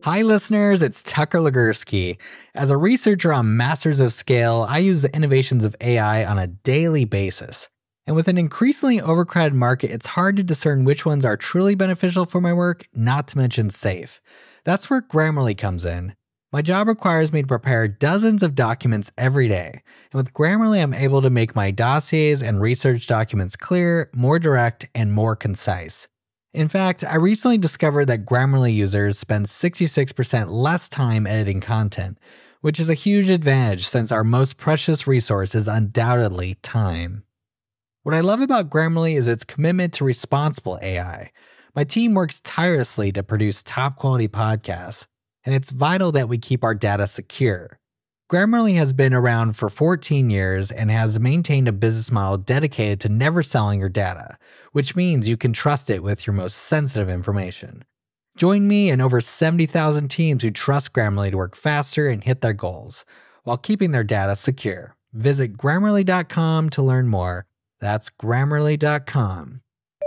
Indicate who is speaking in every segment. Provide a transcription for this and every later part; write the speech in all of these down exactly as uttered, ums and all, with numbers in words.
Speaker 1: Hi listeners, it's Tucker Legursky. As a researcher on Masters of Scale, I use the innovations of A I on a daily basis. And with an increasingly overcrowded market, it's hard to discern which ones are truly beneficial for my work, not to mention safe. That's where Grammarly comes in. My job requires me to prepare dozens of documents every day. And with Grammarly, I'm able to make my dossiers and research documents clear, more direct, and more concise. In fact, I recently discovered that Grammarly users spend sixty-six percent less time editing content, which is a huge advantage since our most precious resource is undoubtedly time. What I love about Grammarly is its commitment to responsible A I. My team works tirelessly to produce top-quality podcasts, and it's vital that we keep our data secure. Grammarly has been around for fourteen years and has maintained a business model dedicated to never selling your data, which means you can trust it with your most sensitive information. Join me and over seventy thousand teams who trust Grammarly to work faster and hit their goals, while keeping their data secure. Visit Grammarly dot com to learn more. That's Grammarly dot com.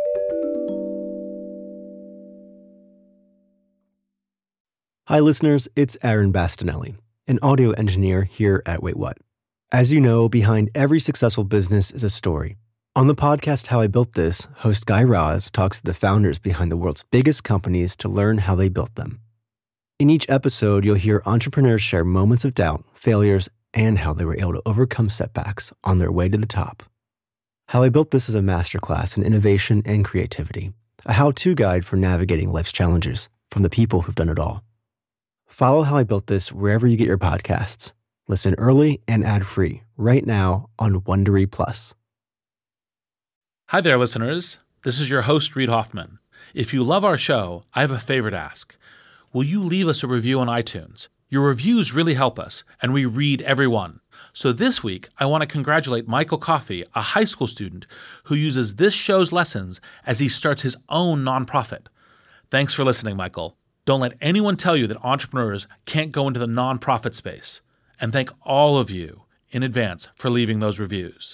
Speaker 2: Hi listeners, it's Aaron Bastinelli, an audio engineer here at Wait What. As you know, behind every successful business is a story. On the podcast How I Built This, host Guy Raz talks to the founders behind the world's biggest companies to learn how they built them. In each episode, you'll hear entrepreneurs share moments of doubt, failures, and how they were able to overcome setbacks on their way to the top. How I Built This is a masterclass in innovation and creativity, a how-to guide for navigating life's challenges from the people who've done it all. Follow How I Built This wherever you get your podcasts. Listen early and ad-free right now on Wondery Plus.
Speaker 3: Hi there, listeners. This is your host, Reid Hoffman. If you love our show, I have a favor to ask. Will you leave us a review on iTunes? Your reviews really help us, and we read every one. So this week, I want to congratulate Michael Coffey, a high school student who uses this show's lessons as he starts his own nonprofit. Thanks for listening, Michael. Don't let anyone tell you that entrepreneurs can't go into the nonprofit space. And thank all of you in advance for leaving those reviews.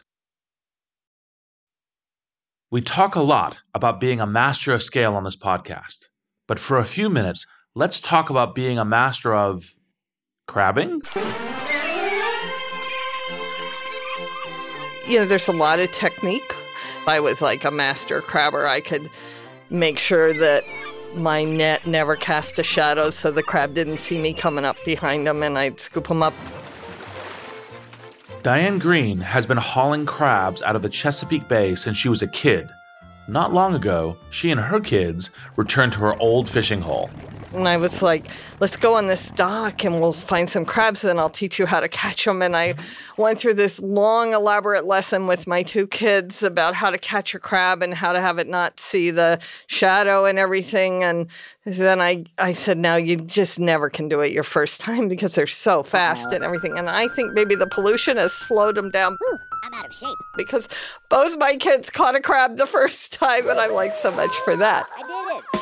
Speaker 3: We talk a lot about being a master of scale on this podcast. But for a few minutes, let's talk about being a master of crabbing?
Speaker 4: You know, there's a lot of technique. I was like a master crabber. I could make sure that my net never cast a shadow so the crab didn't see me coming up behind him, and I'd scoop him up.
Speaker 3: Diane Green has been hauling crabs out of the Chesapeake Bay since she was a kid. Not long ago, she and her kids returned to her old fishing hole.
Speaker 4: And I was like, let's go on this dock and we'll find some crabs and I'll teach you how to catch them. And I went through this long, elaborate lesson with my two kids about how to catch a crab and how to have it not see the shadow and everything. And then I, I said, now you just never can do it your first time because they're so fast and everything. And I think maybe the pollution has slowed them down.
Speaker 5: Ooh, I'm out of shape.
Speaker 4: Because both my kids caught a crab the first time and I'm like, so much for that.
Speaker 5: I did it.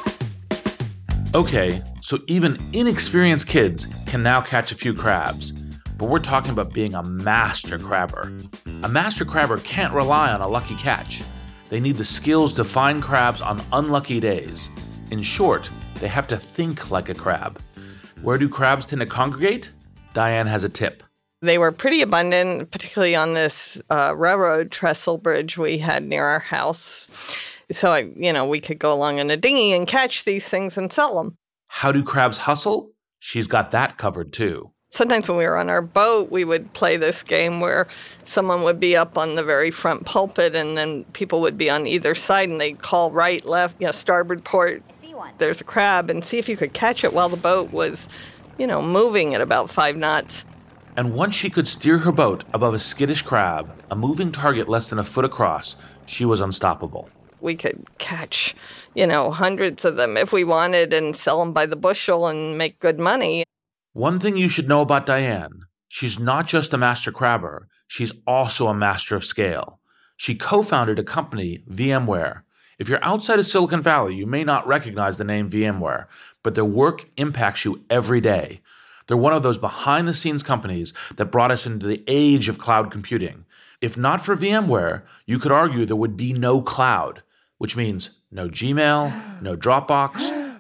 Speaker 3: Okay, so even inexperienced kids can now catch a few crabs. But we're talking about being a master crabber. A master crabber can't rely on a lucky catch. They need the skills to find crabs on unlucky days. In short, they have to think like a crab. Where do crabs tend to congregate? Diane has a tip.
Speaker 4: They were pretty abundant, particularly on this uh, railroad trestle bridge we had near our house. So, I, you know, we could go along in a dinghy and catch these things and sell them.
Speaker 3: How do crabs hustle? She's got that covered too.
Speaker 4: Sometimes when we were on our boat, we would play this game where someone would be up on the very front pulpit and then people would be on either side and they'd call right, left, you know, starboard port.
Speaker 5: I see one.
Speaker 4: There's a crab, and see if you could catch it while the boat was, you know, moving at about five knots.
Speaker 3: And once she could steer her boat above a skittish crab, a moving target less than a foot across, she was unstoppable.
Speaker 4: We could catch, you know, hundreds of them if we wanted and sell them by the bushel and make good money.
Speaker 3: One thing you should know about Diane, she's not just a master crabber, she's also a master of scale. She co-founded a company, VMware. If you're outside of Silicon Valley, you may not recognize the name VMware, but their work impacts you every day. They're one of those behind-the-scenes companies that brought us into the age of cloud computing. If not for VMware, you could argue there would be no cloud, which means no Gmail, no Dropbox,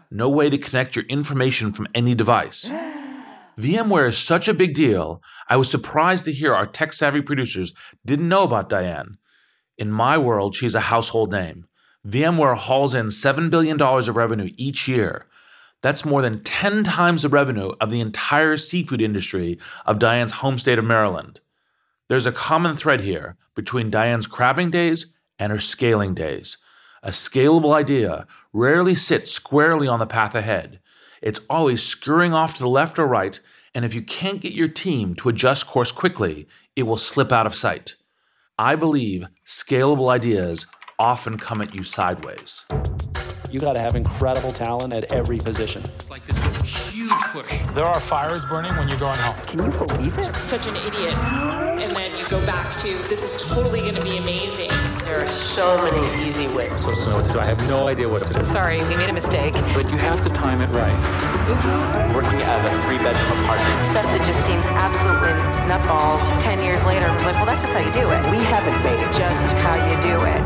Speaker 3: no way to connect your information from any device. VMware is such a big deal, I was surprised to hear our tech-savvy producers didn't know about Diane. In my world, she's a household name. VMware hauls in seven billion dollars of revenue each year. That's more than ten times the revenue of the entire seafood industry of Diane's home state of Maryland. There's a common thread here between Diane's crabbing days and her scaling days. A scalable idea rarely sits squarely on the path ahead. It's always scurrying off to the left or right, and if you can't get your team to adjust course quickly, it will slip out of sight. I believe scalable ideas often come at you sideways.
Speaker 5: You got to have incredible talent at every position.
Speaker 3: It's like this huge push.
Speaker 6: There are fires burning when you're going home.
Speaker 2: Can you believe it?
Speaker 7: Such an idiot. And then you go back to, this is totally going to be amazing.
Speaker 8: There are so many easy ways.
Speaker 6: I'm supposed to know what to do. I have no idea what to do.
Speaker 7: Sorry, we made a mistake.
Speaker 6: But you have to time it right.
Speaker 7: Oops.
Speaker 8: Working out of a three-bedroom apartment.
Speaker 9: Stuff that just seems absolutely nutballs. Ten years later, I'm like, well, that's just how you do it.
Speaker 8: We haven't made it.
Speaker 9: Just how you do it.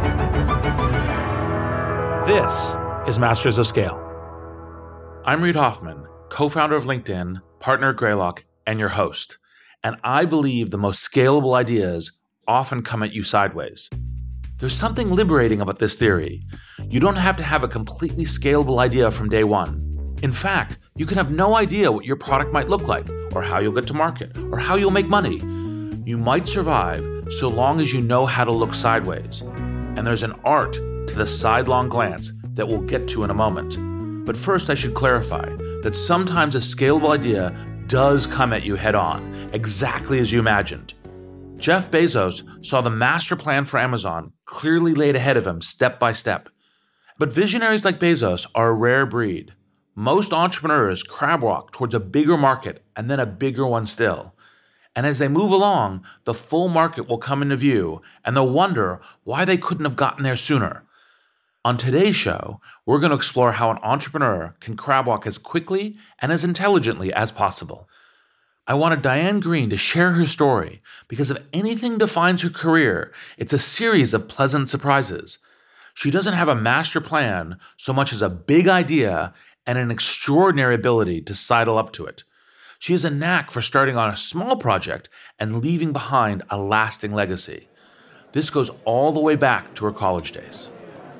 Speaker 3: This is Masters of Scale. I'm Reid Hoffman, co-founder of LinkedIn, partner at Greylock, and your host. And I believe the most scalable ideas often come at you sideways. There's something liberating about this theory. You don't have to have a completely scalable idea from day one. In fact, you can have no idea what your product might look like, or how you'll get to market, or how you'll make money. You might survive so long as you know how to look sideways. And there's an art to the sidelong glance that we'll get to in a moment. But first, I should clarify that sometimes a scalable idea does come at you head on, exactly as you imagined. Jeff Bezos saw the master plan for Amazon clearly laid ahead of him step by step. But visionaries like Bezos are a rare breed. Most entrepreneurs crab walk towards a bigger market and then a bigger one still. And as they move along, the full market will come into view and they'll wonder why they couldn't have gotten there sooner. On today's show, we're going to explore how an entrepreneur can crab walk as quickly and as intelligently as possible. I wanted Diane Greene to share her story because if anything defines her career, it's a series of pleasant surprises. She doesn't have a master plan so much as a big idea and an extraordinary ability to sidle up to it. She has a knack for starting on a small project and leaving behind a lasting legacy. This goes all the way back to her college days.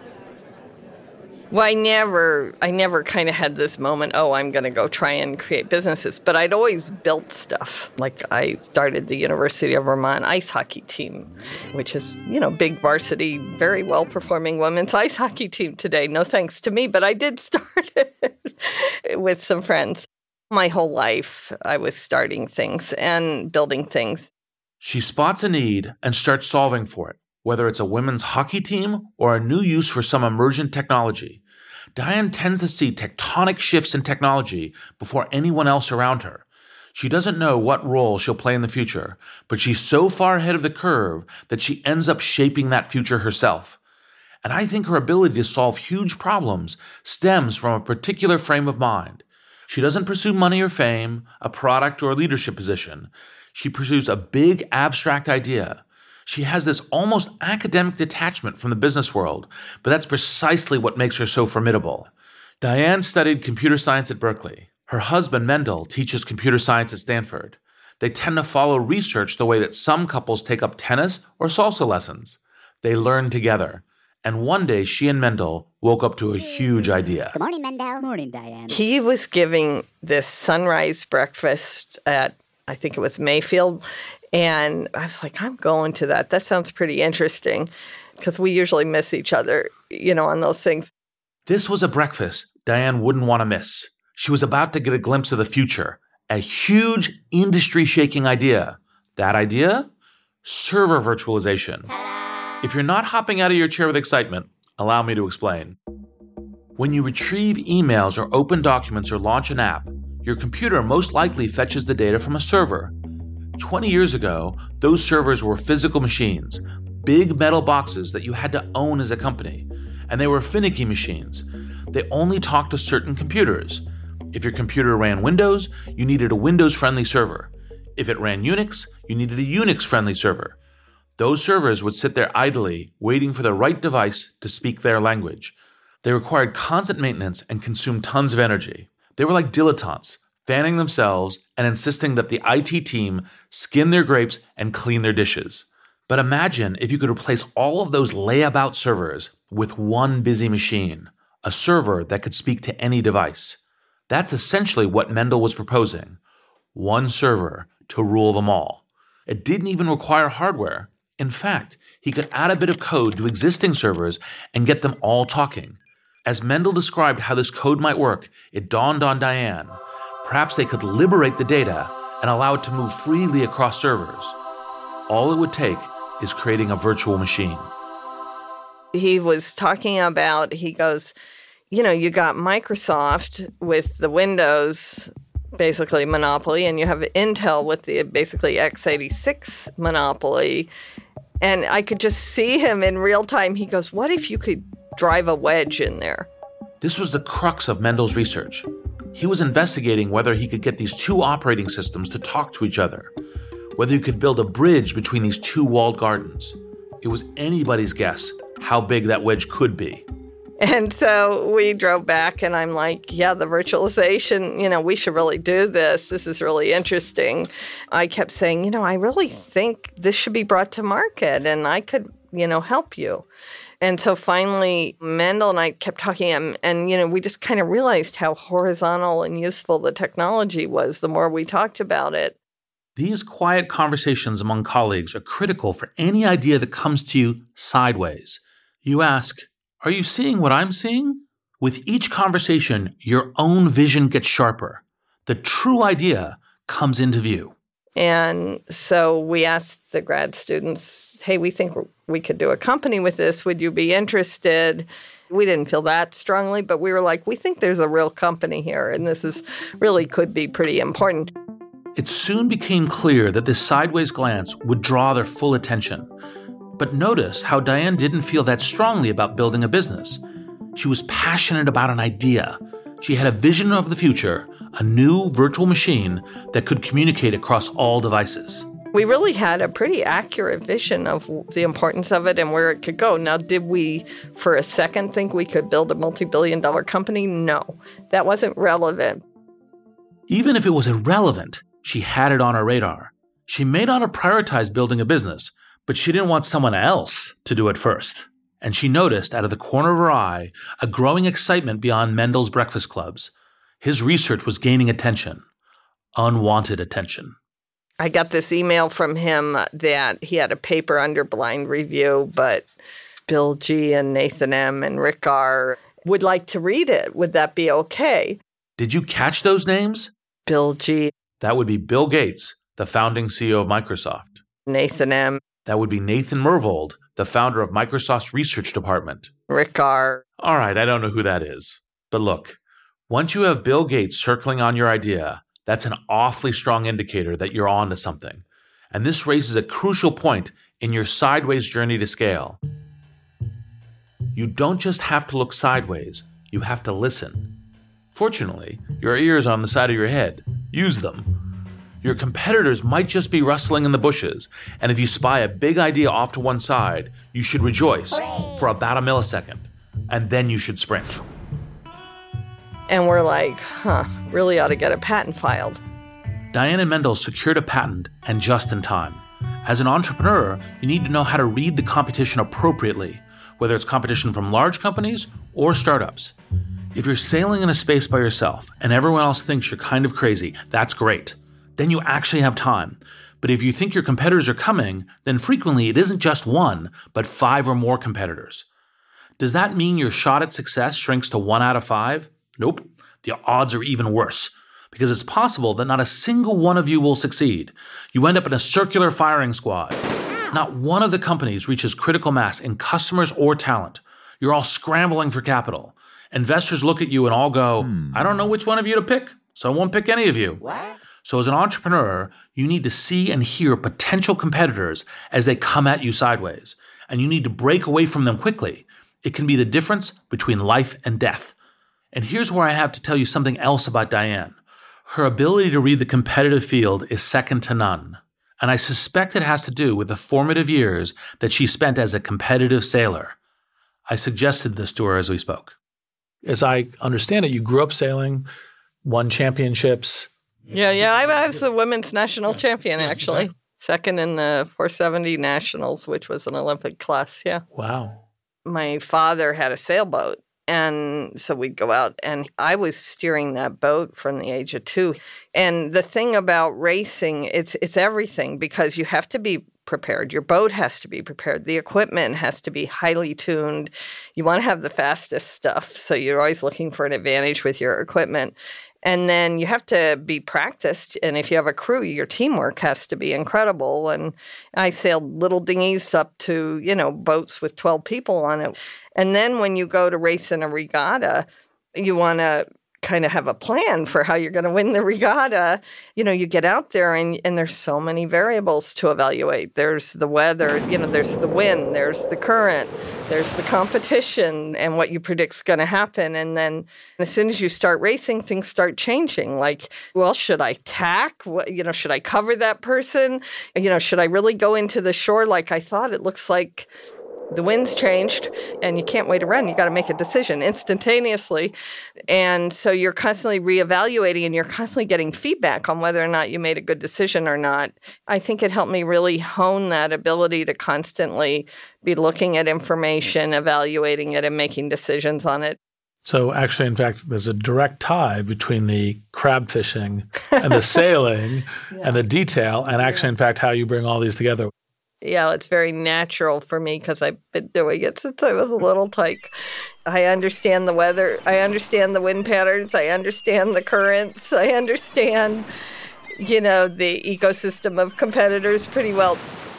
Speaker 4: Well, I never, I never kind of had this moment, oh, I'm going to go try and create businesses. But I'd always built stuff. Like I started the University of Vermont ice hockey team, which is, you know, big varsity, very well-performing women's ice hockey team today. No thanks to me, but I did start it with some friends. My whole life, I was starting things and building things.
Speaker 3: She spots a need and starts solving for it. Whether it's a women's hockey team or a new use for some emergent technology, Diane tends to see tectonic shifts in technology before anyone else around her. She doesn't know what role she'll play in the future, but she's so far ahead of the curve that she ends up shaping that future herself. And I think her ability to solve huge problems stems from a particular frame of mind. She doesn't pursue money or fame, a product or a leadership position. She pursues a big abstract idea. She has this almost academic detachment from the business world, but that's precisely what makes her so formidable. Diane studied computer science at Berkeley. Her husband, Mendel, teaches computer science at Stanford. They tend to follow research the way that some couples take up tennis or salsa lessons. They learn together. And one day, she and Mendel woke up to a huge idea.
Speaker 10: Good morning, Mendel. Good morning, Diane.
Speaker 4: He was giving this sunrise breakfast at, I think it was Mayfield. And I was like, I'm going to that. That sounds pretty interesting because we usually miss each other, you know, on those things.
Speaker 3: This was a breakfast Diane wouldn't want to miss. She was about to get a glimpse of the future, a huge industry-shaking idea. That idea? Server virtualization. Ta-da! If you're not hopping out of your chair with excitement, allow me to explain. When you retrieve emails or open documents or launch an app, your computer most likely fetches the data from a server. twenty years ago, those servers were physical machines, big metal boxes that you had to own as a company. And they were finicky machines. They only talked to certain computers. If your computer ran Windows, you needed a Windows-friendly server. If it ran Unix, you needed a Unix-friendly server. Those servers would sit there idly, waiting for the right device to speak their language. They required constant maintenance and consumed tons of energy. They were like dilettantes, fanning themselves and insisting that the I T team skin their grapes and clean their dishes. But imagine if you could replace all of those layabout servers with one busy machine, a server that could speak to any device. That's essentially what Mendel was proposing. One server to rule them all. It didn't even require hardware. In fact, he could add a bit of code to existing servers and get them all talking. As Mendel described how this code might work, it dawned on Diane. Perhaps they could liberate the data and allow it to move freely across servers. All it would take is creating a virtual machine.
Speaker 4: He was talking about, he goes, you know, you got Microsoft with the Windows, basically monopoly, and you have Intel with the basically x eighty-six monopoly. And I could just see him in real time. He goes, what if you could drive a wedge in there?
Speaker 3: This was the crux of Mendel's research. He was investigating whether he could get these two operating systems to talk to each other, whether you could build a bridge between these two walled gardens. It was anybody's guess how big that wedge could be.
Speaker 4: And so we drove back and I'm like, yeah, the virtualization, you know, we should really do this. This is really interesting. I kept saying, you know, I really think this should be brought to market and I could, you know, help you. And so finally, Mendel and I kept talking and, and you know, we just kind of realized how horizontal and useful the technology was the more we talked about it.
Speaker 3: These quiet conversations among colleagues are critical for any idea that comes to you sideways. You ask, are you seeing what I'm seeing? With each conversation, your own vision gets sharper. The true idea comes into view.
Speaker 4: And so we asked the grad students, hey, we think we could do a company with this. Would you be interested? We didn't feel that strongly, but we were like, we think there's a real company here, and this is really could be pretty important.
Speaker 3: It soon became clear that this sideways glance would draw their full attention. But notice how Diane didn't feel that strongly about building a business. She was passionate about an idea. She had a vision of the future, a new virtual machine that could communicate across all devices.
Speaker 4: We really had a pretty accurate vision of the importance of it and where it could go. Now, did we for a second think we could build a multi-billion dollar company? No, that wasn't relevant.
Speaker 3: Even if it was irrelevant, she had it on her radar. She may not have prioritized building a business, but she didn't want someone else to do it first. And she noticed out of the corner of her eye a growing excitement beyond Mendel's breakfast clubs. His research was gaining attention, unwanted attention.
Speaker 4: I got this email from him that he had a paper under blind review, but Bill G. and Nathan M. and Rick R. would like to read it. Would that be okay?
Speaker 3: Did you catch those names?
Speaker 4: Bill G.
Speaker 3: That would be Bill Gates, the founding C E O of Microsoft.
Speaker 4: Nathan M.
Speaker 3: That would be Nathan Myhrvold, the founder of Microsoft's research department.
Speaker 4: Rick R.
Speaker 3: All right, I don't know who that is. But look, once you have Bill Gates circling on your idea, that's an awfully strong indicator that you're on to something. And this raises a crucial point in your sideways journey to scale. You don't just have to look sideways, you have to listen. Fortunately, your ears are on the side of your head. Use them. Your competitors might just be rustling in the bushes, and if you spy a big idea off to one side, you should rejoice for about a millisecond, and then you should sprint.
Speaker 4: And we're like, huh, really ought to get a patent filed.
Speaker 3: Diane and Mendel secured a patent, and just in time. As an entrepreneur, you need to know how to read the competition appropriately, whether it's competition from large companies or startups. If you're sailing in a space by yourself and everyone else thinks you're kind of crazy, that's great. Then you actually have time. But if you think your competitors are coming, then frequently it isn't just one, but five or more competitors. Does that mean your shot at success shrinks to one out of five? Nope. The odds are even worse, because it's possible that not a single one of you will succeed. You end up in a circular firing squad. Not one of the companies reaches critical mass in customers or talent. You're all scrambling for capital. Investors look at you and all go, hmm. I don't know which one of you to pick, so I won't pick any of you. What? So as an entrepreneur, you need to see and hear potential competitors as they come at you sideways, and you need to break away from them quickly. It can be the difference between life and death. And here's where I have to tell you something else about Diane. Her ability to read the competitive field is second to none. And I suspect it has to do with the formative years that she spent as a competitive sailor. I suggested this to her as we spoke. As I understand it, you grew up sailing, won championships.
Speaker 4: Yeah, yeah. I, I was the women's national champion,
Speaker 3: Yes,
Speaker 4: actually.
Speaker 3: exactly.
Speaker 4: Second in the four seventy Nationals, which was an Olympic class, yeah.
Speaker 3: Wow.
Speaker 4: My father had a sailboat, and so we'd go out, and I was steering that boat from the age of two. And the thing about racing, it's it's everything, because you have to be prepared. Your boat has to be prepared. The equipment has to be highly tuned. You want to have the fastest stuff, so you're always looking for an advantage with your equipment. And then you have to be practiced. And if you have a crew, your teamwork has to be incredible. And I sailed little dinghies up to, you know, boats with twelve people on it. And then when you go to race in a regatta, you want to kind of have a plan for how you're going to win the regatta. You know, you get out there and, and there's so many variables to evaluate. There's the weather, you know, there's the wind, there's the current, there's the competition and what you predict's going to happen. And then as soon as you start racing, things start changing. Like, well, should I tack? What, you know, should I cover that person? You know, should I really go into the shore like I thought? It looks like the wind's changed and you can't wait around. You got to make a decision instantaneously. And so you're constantly reevaluating and you're constantly getting feedback on whether or not you made a good decision or not. I think it helped me really hone that ability to constantly be looking at information, evaluating it, and making decisions on it.
Speaker 3: So actually, in fact, there's a direct tie between the crab fishing and the sailing yeah. and the detail, and actually, in fact, how you bring all these together.
Speaker 4: Yeah, it's very natural for me because I've been doing it since I was a little tyke. I understand the weather. I understand the wind patterns. I understand the currents. I understand, you know, the ecosystem of competitors pretty well.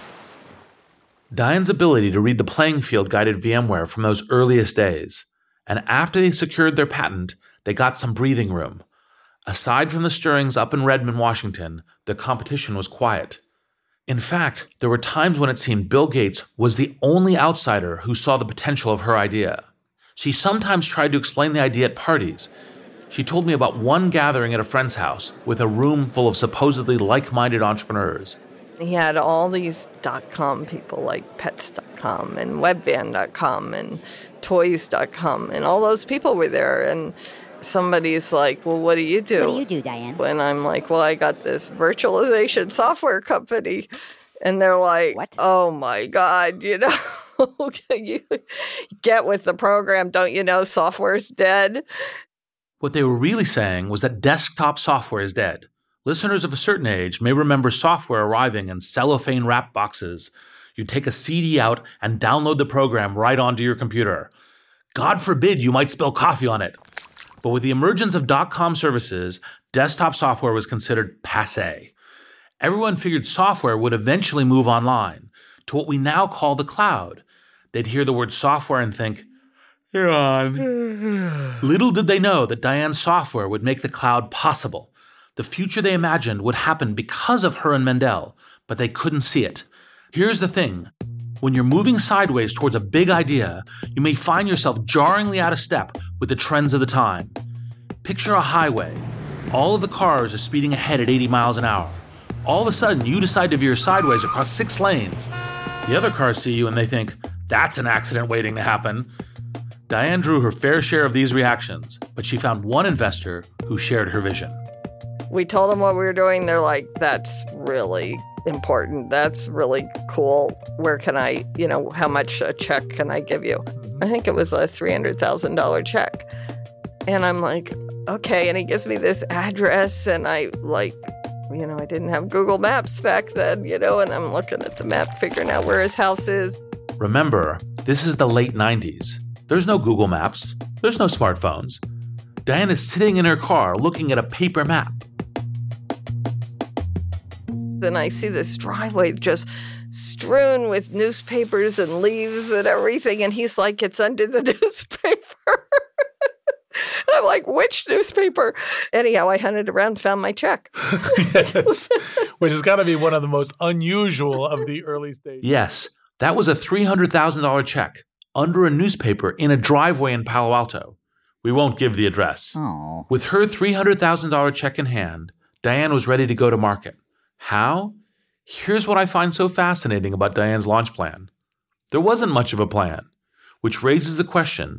Speaker 3: Diane's ability to read the playing field guided VMware from those earliest days. And after they secured their patent, they got some breathing room. Aside from the stirrings up in Redmond, Washington, the competition was quiet. In fact, there were times when it seemed Bill Gates was the only outsider who saw the potential of her idea. She sometimes tried to explain the idea at parties. She told me about one gathering at a friend's house with a room full of supposedly like-minded entrepreneurs.
Speaker 4: He had all these dot-com people like pets dot com and webvan dot com and toys dot com, and all those people were there. And somebody's like, well, what do you do?
Speaker 10: What do you do, Diane?
Speaker 4: And I'm like, well, I got this virtualization software company. And they're like, what? Oh, my God, you know, you get with the program. Don't you know software's dead?
Speaker 3: What they were really saying was that desktop software is dead. Listeners of a certain age may remember software arriving in cellophane wrap boxes. You'd take a C D out and download the program right onto your computer. God forbid you might spill coffee on it. But with the emergence of dot-com services, desktop software was considered passé. Everyone figured software would eventually move online to what we now call the cloud. They'd hear the word software and think, you're on. Little did they know that Diane's software would make the cloud possible. The future they imagined would happen because of her and Mendel, but they couldn't see it. Here's the thing. When you're moving sideways towards a big idea, you may find yourself jarringly out of step with the trends of the time. Picture a highway. All of the cars are speeding ahead at eighty miles an hour. All of a sudden, you decide to veer sideways across six lanes. The other cars see you and they think, that's an accident waiting to happen. Diane drew her fair share of these reactions, but she found one investor who shared her vision.
Speaker 4: We told them what we were doing. They're like, that's really important. That's really cool. Where can I, you know, how much a check can I give you? I think it was a three hundred thousand dollars check. And I'm like, okay. And he gives me this address and I like, you know, I didn't have Google Maps back then, you know, and I'm looking at the map, figuring out where his house is.
Speaker 3: Remember, this is the late nineties. There's no Google Maps. There's no smartphones. Diane is sitting in her car looking at a paper map.
Speaker 4: Then I see this driveway just strewn with newspapers and leaves and everything. And he's like, it's under the newspaper. I'm like, which newspaper? Anyhow, I hunted around and found my check.
Speaker 3: Yes, which has got to be one of the most unusual of the early stages. Yes, that was a three hundred thousand dollars check under a newspaper in a driveway in Palo Alto. We won't give the address.
Speaker 10: Oh.
Speaker 3: With her three hundred thousand dollars check in hand, Diane was ready to go to market. How? Here's what I find so fascinating about Diane's launch plan. There wasn't much of a plan, which raises the question,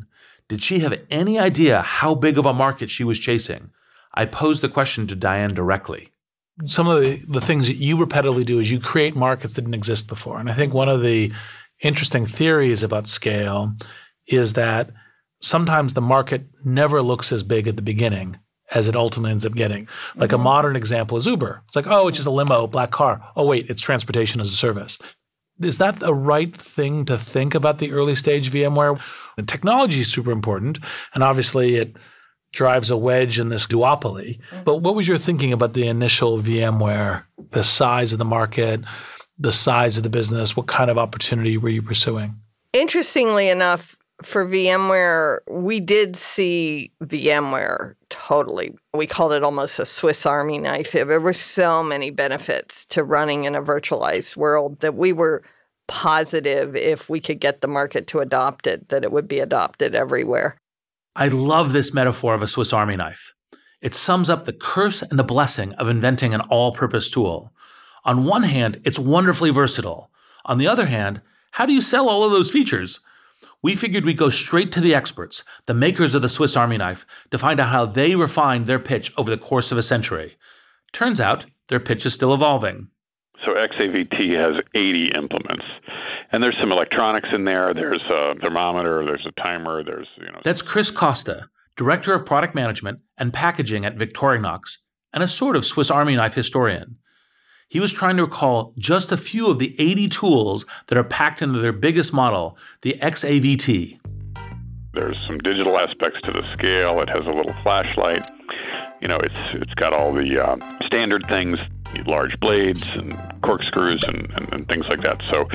Speaker 3: Did she have any idea how big of a market she was chasing? I posed the question to Diane directly.
Speaker 10: Some of the, the things that you repetitively do is you create markets that didn't exist before. And I think one of the interesting theories about scale is that sometimes the market never looks as big at the beginning as it ultimately ends up getting. Like mm-hmm. a modern example is Uber. It's like, oh, it's just a limo, black car. Oh, wait, it's transportation as a service. Is that the right thing to think about the early stage VMware? The technology is super important, and obviously it drives a wedge in this duopoly. Mm-hmm. But what was your thinking about the initial VMware, the size of the market, the size of the business? What kind of opportunity were you pursuing?
Speaker 4: Interestingly enough, for VMware, we did see VMware totally. We called it almost a Swiss Army knife. There were so many benefits to running in a virtualized world that we were positive if we could get the market to adopt it, that it would be adopted everywhere.
Speaker 3: I love this metaphor of a Swiss Army knife. It sums up the curse and the blessing of inventing an all-purpose tool. On one hand, it's wonderfully versatile. On the other hand, how do you sell all of those features? We figured we'd go straight to the experts, the makers of the Swiss Army knife, to find out how they refined their pitch over the course of a century. Turns out, their pitch is still evolving.
Speaker 11: So X A V T has eighty implements. And there's some electronics in there. There's a thermometer. There's a timer. There's, you know.
Speaker 3: That's Chris Costa, Director of Product Management and Packaging at Victorinox, and a sort of Swiss Army knife historian. He was trying to recall just a few of the eighty tools that are packed into their biggest model, the X A V T.
Speaker 11: There's some digital aspects to the scale. It has a little flashlight. You know, it's it's got all the uh, standard things, large blades and corkscrews and, and, and things like that. So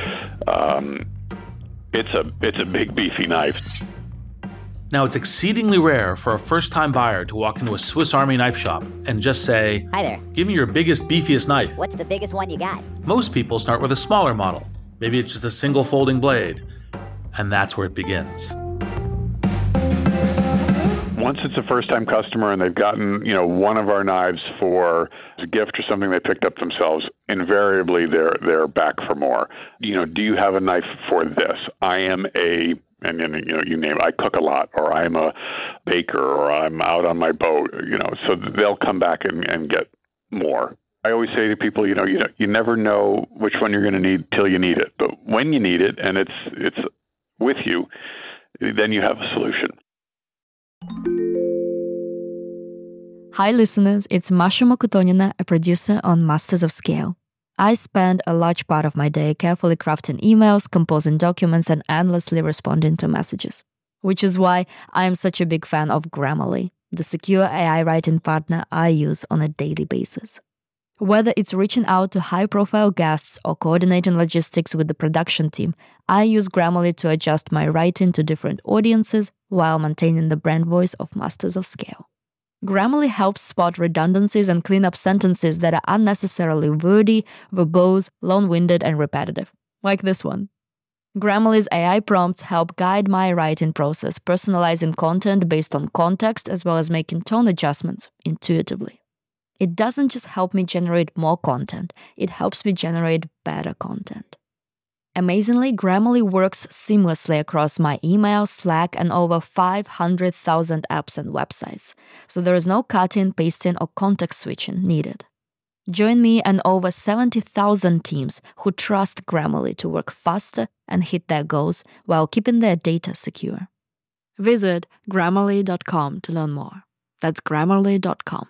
Speaker 11: um, it's a it's a big, beefy knife.
Speaker 3: Now, it's exceedingly rare for a first-time buyer to walk into a Swiss Army knife shop and just say,
Speaker 12: "Hi there.
Speaker 3: Give me your biggest, beefiest knife."
Speaker 12: What's the biggest one you got?
Speaker 3: Most people start with a smaller model. Maybe it's just a single folding blade. And that's where it begins.
Speaker 11: Once it's a first-time customer and they've gotten, you know, one of our knives for a gift or something they picked up themselves, invariably they're they're back for more. You know, do you have a knife for this? I am a And, and you know, you name it. I cook a lot, or I'm a baker, or I'm out on my boat. You know, so they'll come back and, and get more. I always say to people, you know, you know, you never know which one you're going to need till you need it. But when you need it, and it's it's with you, then you have a solution.
Speaker 13: Hi, listeners. It's Masha Mokotonina, a producer on Masters of Scale. I spend a large part of my day carefully crafting emails, composing documents, and endlessly responding to messages. Which is why I am such a big fan of Grammarly, the secure A I writing partner I use on a daily basis. Whether it's reaching out to high-profile guests or coordinating logistics with the production team, I use Grammarly to adjust my writing to different audiences while maintaining the brand voice of Masters of Scale. Grammarly helps spot redundancies and clean up sentences that are unnecessarily wordy, verbose, long-winded, and repetitive, like this one. Grammarly's A I prompts help guide my writing process, personalizing content based on context as well as making tone adjustments intuitively. It doesn't just help me generate more content, it helps me generate better content. Amazingly, Grammarly works seamlessly across my email, Slack, and over five hundred thousand apps and websites, so there is no cutting, pasting, or context switching needed. Join me and over seventy thousand teams who trust Grammarly to work faster and hit their goals while keeping their data secure. Visit Grammarly dot com to learn more. That's Grammarly dot com.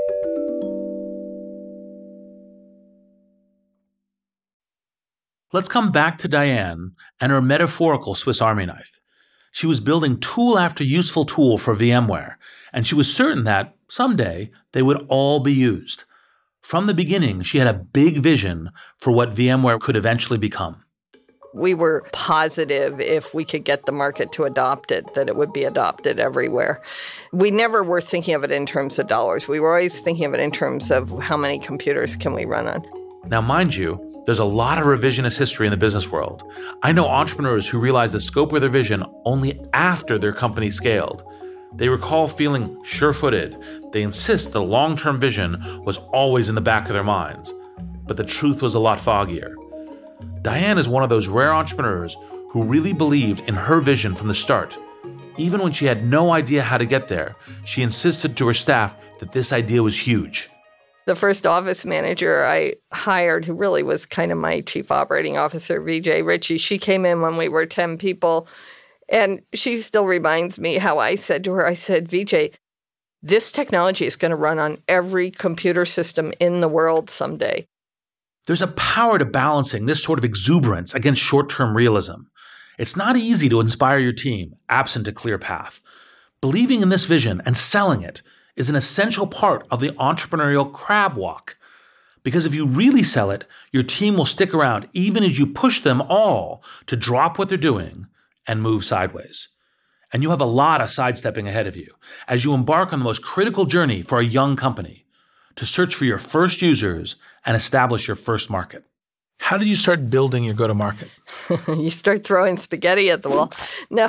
Speaker 3: Let's come back to Diane and her metaphorical Swiss Army knife. She was building tool after useful tool for VMware, and she was certain that, someday, they would all be used. From the beginning, she had a big vision for what VMware could eventually become.
Speaker 4: We were positive if we could get the market to adopt it, that it would be adopted everywhere. We never were thinking of it in terms of dollars. We were always thinking of it in terms of how many computers can we run on.
Speaker 3: Now, mind you, there's a lot of revisionist history in the business world. I know entrepreneurs who realized the scope of their vision only after their company scaled. They recall feeling sure-footed. They insist the long-term vision was always in the back of their minds. But the truth was a lot foggier. Diane is one of those rare entrepreneurs who really believed in her vision from the start. Even when she had no idea how to get there, she insisted to her staff that this idea was huge.
Speaker 4: The first office manager I hired, who really was kind of my chief operating officer, V J Ritchie, she came in when we were ten people. And she still reminds me how I said to her, I said, V J, this technology is going to run on every computer system in the world someday.
Speaker 3: There's a power to balancing this sort of exuberance against short-term realism. It's not easy to inspire your team, absent a clear path. Believing in this vision and selling it is an essential part of the entrepreneurial crab walk. Because if you really sell it, your team will stick around even as you push them all to drop what they're doing and move sideways. And you have a lot of sidestepping ahead of you as you embark on the most critical journey for a young company to search for your first users and establish your first market.
Speaker 10: How did you start building your go-to-market?
Speaker 4: You start throwing spaghetti at the wall. No,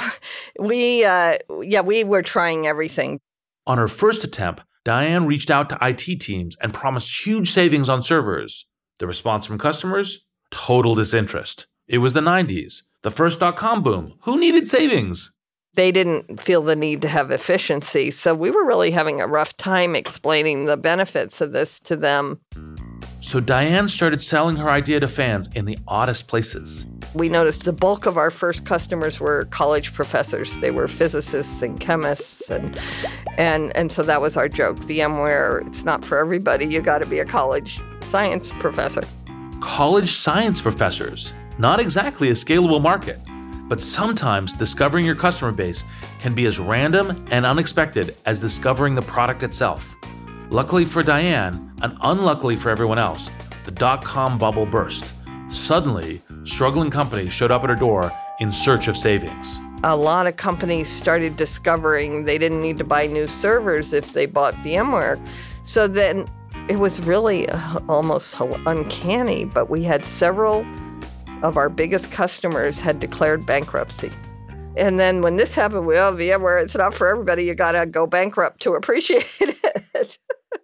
Speaker 4: we, uh, yeah, we were trying everything.
Speaker 3: On her first attempt, Diane reached out to I T teams and promised huge savings on servers. The response from customers? Total disinterest. It was the nineties, the first dot-com boom. Who needed savings?
Speaker 4: They didn't feel the need to have efficiency, so we were really having a rough time explaining the benefits of this to them.
Speaker 3: So Diane started selling her idea to fans in the oddest places.
Speaker 4: We noticed the bulk of our first customers were college professors. They were physicists and chemists, and and and so that was our joke. VMware, it's not for everybody. You got to be a college science professor.
Speaker 3: College science professors, not exactly a scalable market. But sometimes discovering your customer base can be as random and unexpected as discovering the product itself. Luckily for Diane, and unluckily for everyone else, the dot-com bubble burst. Suddenly, struggling companies showed up at her door in search of savings.
Speaker 4: A lot of companies started discovering they didn't need to buy new servers if they bought VMware. So then it was really almost uncanny, but we had several of our biggest customers had declared bankruptcy. And then when this happened, we, oh, VMware, it's not for everybody. You got to go bankrupt to appreciate it.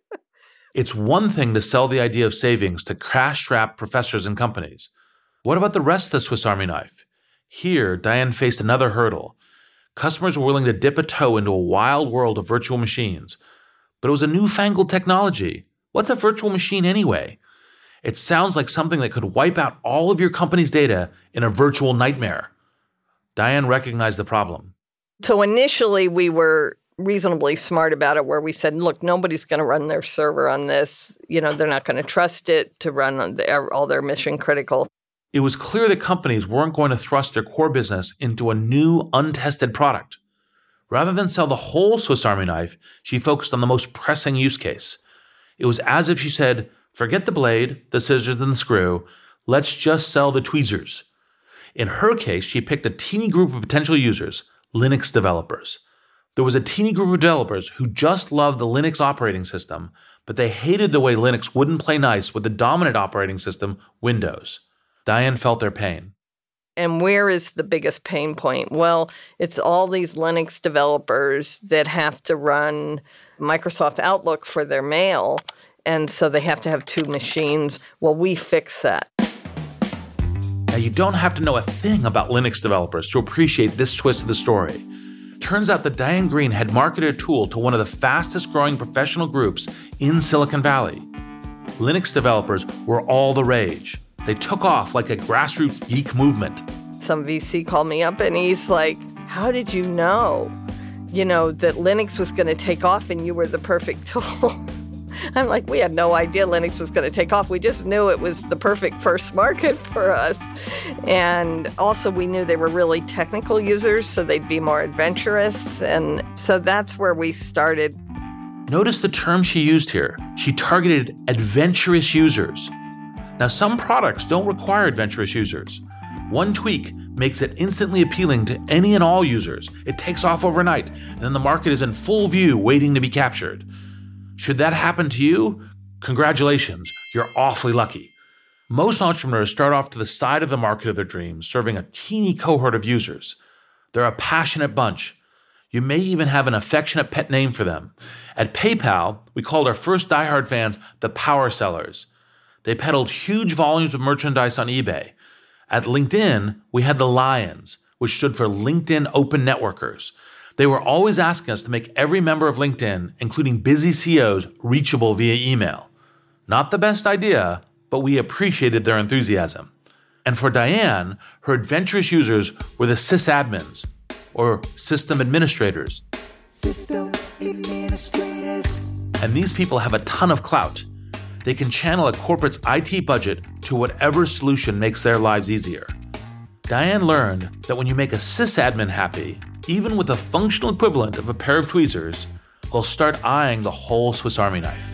Speaker 3: It's one thing to sell the idea of savings to cash-strapped professors and companies. What about the rest of the Swiss Army knife? Here, Diane faced another hurdle. Customers were willing to dip a toe into a wild world of virtual machines. But it was a newfangled technology. What's a virtual machine anyway? It sounds like something that could wipe out all of your company's data in a virtual nightmare. Diane recognized the problem.
Speaker 4: So initially, we were reasonably smart about it, where we said, look, nobody's going to run their server on this. You know, they're not going to trust it to run on the, all their mission critical.
Speaker 3: It was clear that companies weren't going to thrust their core business into a new, untested product. Rather than sell the whole Swiss Army knife, she focused on the most pressing use case. It was as if she said, forget the blade, the scissors, and the screw. Let's just sell the tweezers. In her case, she picked a teeny group of potential users, Linux developers. There was a teeny group of developers who just loved the Linux operating system, but they hated the way Linux wouldn't play nice with the dominant operating system, Windows. Diane felt their pain.
Speaker 4: And where is the biggest pain point? Well, it's all these Linux developers that have to run Microsoft Outlook for their mail. And so they have to have two machines. Well, we fix that.
Speaker 3: Now, you don't have to know a thing about Linux developers to appreciate this twist of the story. Turns out that Diane Greene had marketed a tool to one of the fastest growing professional groups in Silicon Valley. Linux developers were all the rage. They took off like a grassroots geek movement.
Speaker 4: Some V C called me up and he's like, how did you know, you know, that Linux was going to take off and you were the perfect tool? I'm like, we had no idea Linux was going to take off. We just knew it was the perfect first market for us. And also we knew they were really technical users, so they'd be more adventurous. And so that's where we started.
Speaker 3: Notice the term she used here. She targeted adventurous users. Now, some products don't require adventurous users. One tweak makes it instantly appealing to any and all users. It takes off overnight, and then the market is in full view waiting to be captured. Should that happen to you? Congratulations, you're awfully lucky. Most entrepreneurs start off to the side of the market of their dreams, serving a teeny cohort of users. They're a passionate bunch. You may even have an affectionate pet name for them. At PayPal, we called our first diehard fans the power sellers. They peddled huge volumes of merchandise on eBay. At LinkedIn, we had the Lions, which stood for LinkedIn Open Networkers. They were always asking us to make every member of LinkedIn, including busy C E Os, reachable via email. Not the best idea, but we appreciated their enthusiasm. And for Diane, her adventurous users were the sysadmins, or system administrators.
Speaker 12: System administrators.
Speaker 3: And these people have a ton of clout. They can channel a corporate's I T budget to whatever solution makes their lives easier. Diane learned that when you make a sysadmin happy, even with a functional equivalent of a pair of tweezers, they'll start eyeing the whole Swiss Army knife.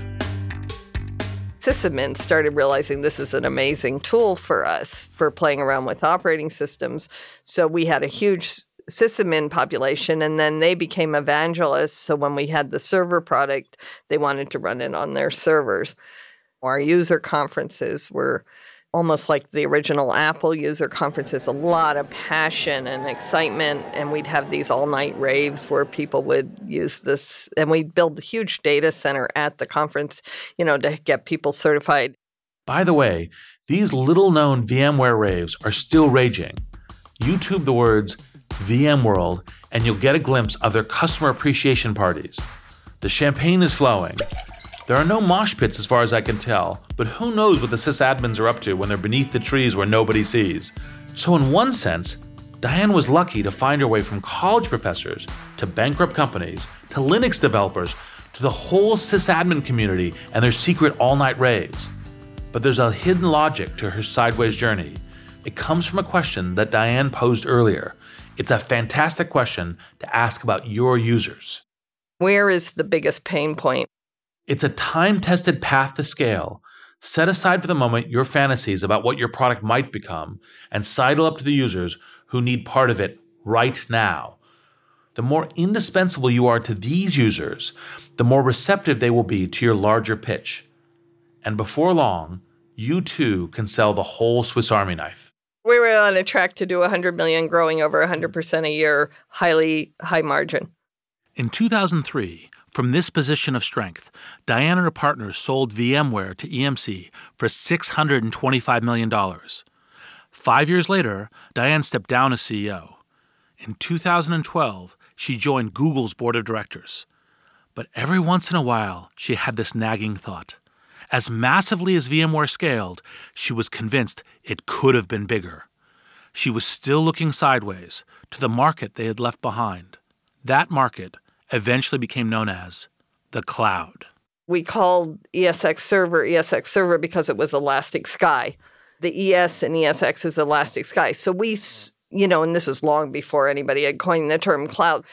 Speaker 4: Sysadmins started realizing this is an amazing tool for us for playing around with operating systems. So we had a huge sysadmin population, and then they became evangelists. So when we had the server product, they wanted to run it on their servers. Our user conferences were almost like the original Apple user conferences, a lot of passion and excitement. And we'd have these all-night raves where people would use this. And we'd build a huge data center at the conference, you know, to get people certified.
Speaker 3: By the way, these little-known VMware raves are still raging. YouTube the words VMworld, and you'll get a glimpse of their customer appreciation parties. The champagne is flowing. There are no mosh pits as far as I can tell, but who knows what the sysadmins are up to when they're beneath the trees where nobody sees. So in one sense, Diane was lucky to find her way from college professors to bankrupt companies to Linux developers to the whole sysadmin community and their secret all-night raves. But there's a hidden logic to her sideways journey. It comes from a question that Diane posed earlier. It's a fantastic question to ask about your users.
Speaker 4: Where is the biggest pain point?
Speaker 3: It's a time-tested path to scale. Set aside for the moment your fantasies about what your product might become and sidle up to the users who need part of it right now. The more indispensable you are to these users, the more receptive they will be to your larger pitch. And before long, you too can sell the whole Swiss Army knife.
Speaker 4: We were on a track to do one hundred million, growing over one hundred percent a year, highly high margin.
Speaker 10: In two thousand three, from this position of strength, Diane and her partners sold VMware to E M C for six hundred twenty-five million dollars. Five years later, Diane stepped down as C E O. In two thousand twelve, she joined Google's board of directors. But every once in a while, she had this nagging thought. As massively as VMware scaled, she was convinced it could have been bigger. She was still looking sideways to the market they had left behind. That market eventually became known as the cloud.
Speaker 4: We called E S X Server E S X Server because it was Elastic Sky. The E S in E S X is Elastic Sky. So we, you know, and this is long before anybody had coined the term cloud.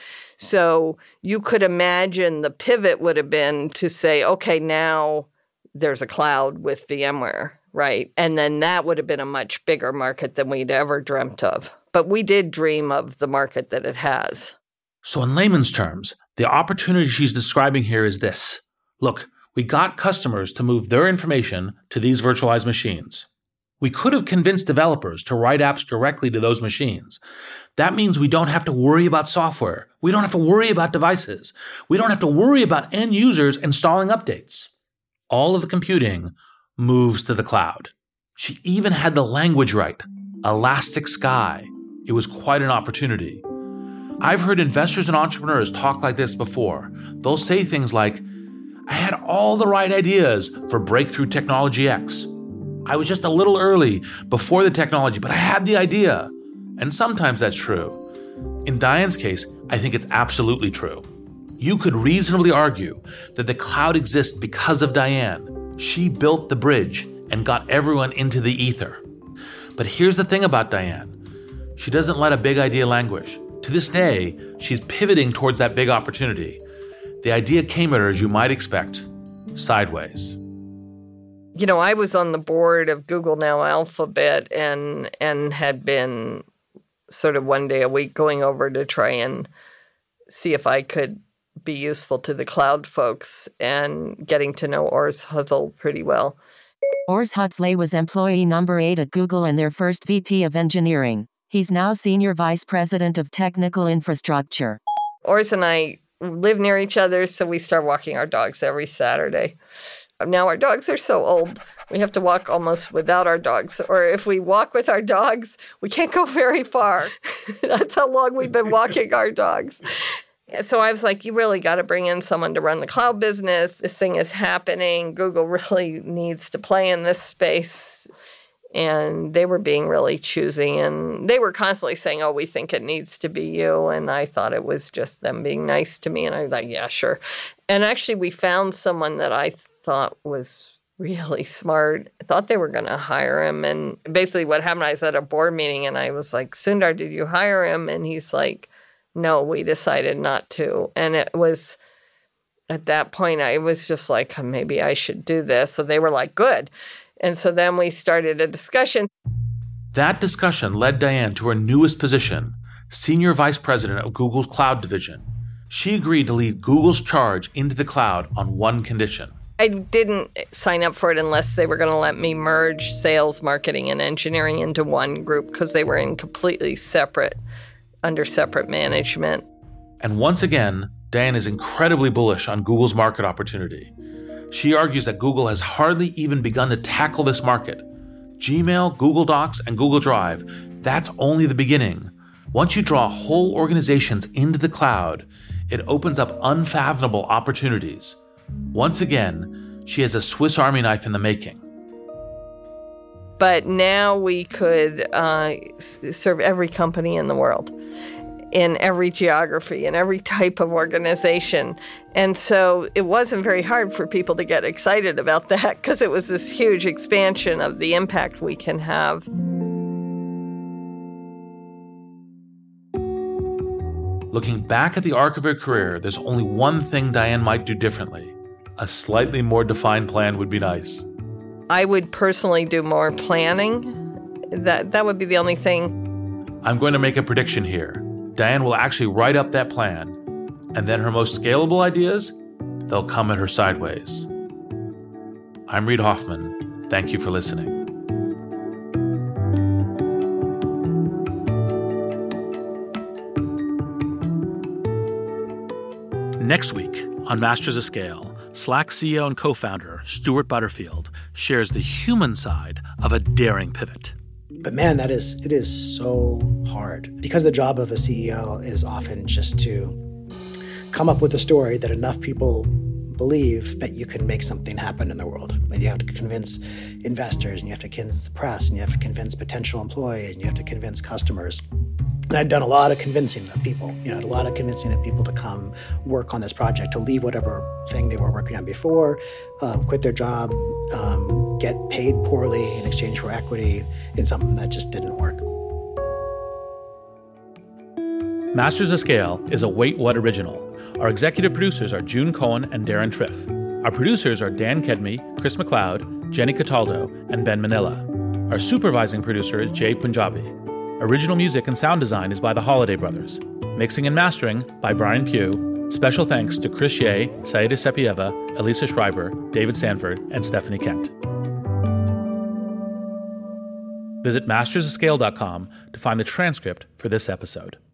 Speaker 4: So you could imagine the pivot would have been to say, okay, now there's a cloud with VMware, right? And then that would have been a much bigger market than we'd ever dreamt of. But we did dream of the market that it has.
Speaker 3: So in layman's terms, the opportunity she's describing here is this. Look, we got customers to move their information to these virtualized machines. We could have convinced developers to write apps directly to those machines. That means we don't have to worry about software. We don't have to worry about devices. We don't have to worry about end users installing updates. All of the computing moves to the cloud. She even had the language right. Elastic Sky. It was quite an opportunity. I've heard investors and entrepreneurs talk like this before. They'll say things like, I had all the right ideas for breakthrough technology X. I was just a little early before the technology, but I had the idea. And sometimes that's true. In Diane's case, I think it's absolutely true. You could reasonably argue that the cloud exists because of Diane. She built the bridge and got everyone into the ether. But here's the thing about Diane. She doesn't let a big idea languish. To this day, she's pivoting towards that big opportunity. The idea came at her, as you might expect, sideways.
Speaker 4: You know, I was on the board of Google Now Alphabet and and had been sort of one day a week going over to try and see if I could be useful to the cloud folks and getting to know Urs Hölzle pretty well.
Speaker 14: Urs Hölzle was employee number eight at Google and their first V P of engineering. He's now Senior Vice President of Technical Infrastructure.
Speaker 4: Urs and I live near each other, so we start walking our dogs every Saturday. Now our dogs are so old, we have to walk almost without our dogs. Or if we walk with our dogs, we can't go very far. That's how long we've been walking our dogs. So I was like, you really got to bring in someone to run the cloud business. This thing is happening. Google really needs to play in this space. And they were being really choosy. And they were constantly saying, oh, we think it needs to be you. And I thought it was just them being nice to me. And I was like, yeah, sure. And actually, we found someone that I thought was really smart. I thought they were going to hire him. And basically what happened, I was at a board meeting and I was like, Sundar, did you hire him? And he's like, no, we decided not to. And it was, at that point, I was just like, maybe I should do this. So they were like, good. And so then we started a discussion.
Speaker 3: That discussion led Diane to her newest position, Senior Vice President of Google's Cloud Division. She agreed to lead Google's charge into the cloud on one condition.
Speaker 4: I didn't sign up for it unless they were going to let me merge sales, marketing, and engineering into one group because they were in completely separate, under separate management.
Speaker 3: And once again, Diane is incredibly bullish on Google's market opportunity. She argues that Google has hardly even begun to tackle this market. Gmail, Google Docs, and Google Drive, that's only the beginning. Once you draw whole organizations into the cloud, it opens up unfathomable opportunities. Once again, she has a Swiss Army knife in the making.
Speaker 4: But now we could uh, serve every company in the world, in every geography, in every type of organization. And so it wasn't very hard for people to get excited about that because it was this huge expansion of the impact we can have.
Speaker 3: Looking back at the arc of her career, there's only one thing Diane might do differently. A slightly more defined plan would be nice.
Speaker 4: I would personally do more planning. That that would be the only thing.
Speaker 3: I'm going to make a prediction here. Diane will actually write up that plan, and then her most scalable ideas, they'll come at her sideways. I'm Reid Hoffman. Thank you for listening. Next week on Masters of Scale, Slack C E O and co-founder Stuart Butterfield shares the human side of a daring pivot.
Speaker 15: But man, that is it is so hard because the job of a C E O is often just to come up with a story that enough people believe that you can make something happen in the world. And you have to convince investors, and you have to convince the press, and you have to convince potential employees, and you have to convince customers. And I'd done a lot of convincing of people, you know, a lot of convincing of people to come work on this project, to leave whatever thing they were working on before, um, quit their job, um, get paid poorly in exchange for equity in something that just didn't work.
Speaker 3: Masters of Scale is a Wait What original. Our executive producers are June Cohen and Darren Triff. Our producers are Dan Kedmi, Chris McLeod, Jenny Cataldo, and Ben Manila. Our supervising producer is Jay Punjabi. Original music and sound design is by the Holiday Brothers. Mixing and mastering by Brian Pugh. Special thanks to Chris Ye, Saida Sepieva, Elisa Schreiber, David Sanford, and Stephanie Kent. Visit masters of scale dot com to find the transcript for this episode.